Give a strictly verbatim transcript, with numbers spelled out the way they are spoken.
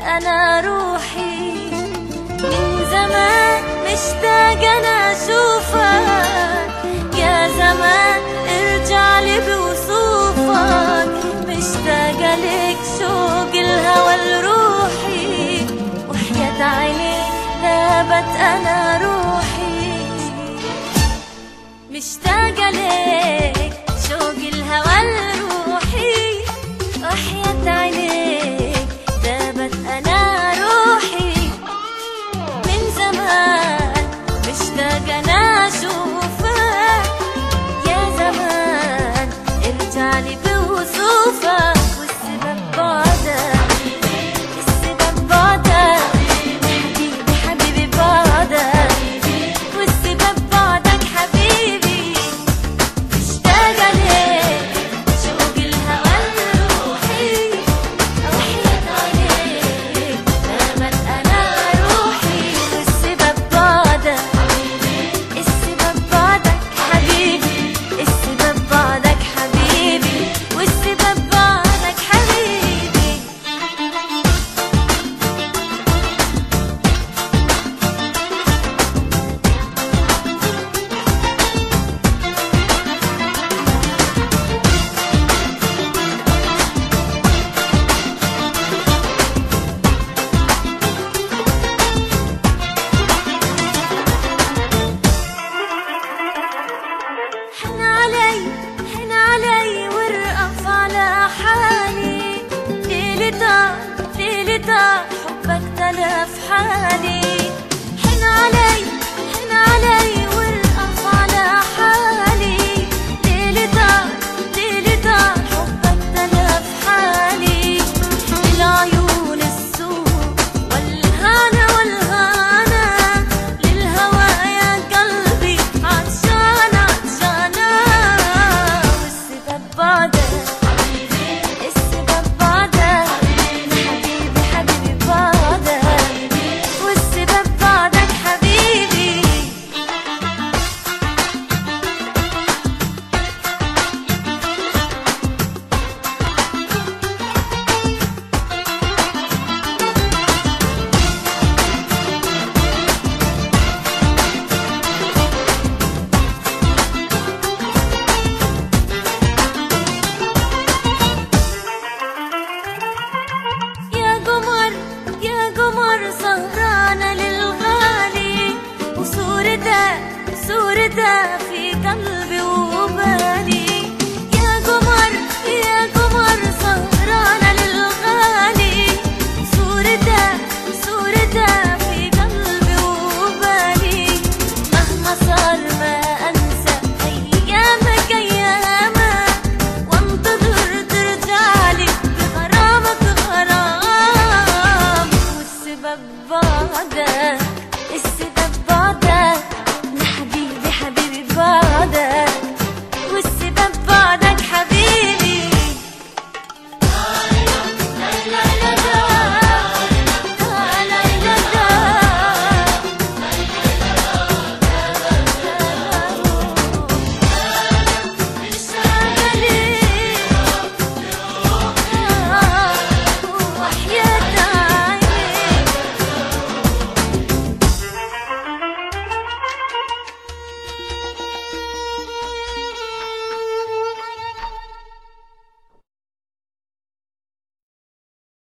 أنا روحي من زمان مشتاقة أنا أشوفك يا زمان، ارجع لي بوصوفك، مشتاقة لك شوق الهوى لروحي، وحياة عينيك ذابت أنا روحي، مشتاقة لك شوق الهوى لروحي، وحياة عينيك ذابت أنا روحي، من زمان مشتاقة أنا أشوفك يا زمان، ارجع لي بوصوفك، والسبب بعدك السبب بعدك حبيبي حبيبي بعدك، والسبب بعدك حبيبي، مشتاقة لك شوق الهوى لروحي، وحياة عينيك ذابت أنا روحي، والسبب بعدك السبب بعدك حبيبي، السبب بعدك حبيبي، والسبب بعدك حبيبي. حن علي حن علي وارقف على حالي، ليلي طال ليلي طال حبك تلف حالي، حن علي حن علي وارقف على حالي، ليلي طال ليلي طال حبك تلف حالي، للعيون السوق والهنا والهنا، للهوى يا قلبي عطشان عطشانة، والسبب بعدك السبب بعدك حبيبي حبيبي بعدك، والسبب بعدك حبيبي. يا قمر يا قمر سهرانة للغالي، وصورته صورته في قلبي وبالي، يا قمر يا قمر سهرانة للغالي، صورته صورته في قلبي وبالي، مهما صار ما أنسى أيامك أيامك، وانتظر ترجعلي بغرامك غرام، والسبب بعدك السبب بعدك يا حبيبي حبيبي بعدك.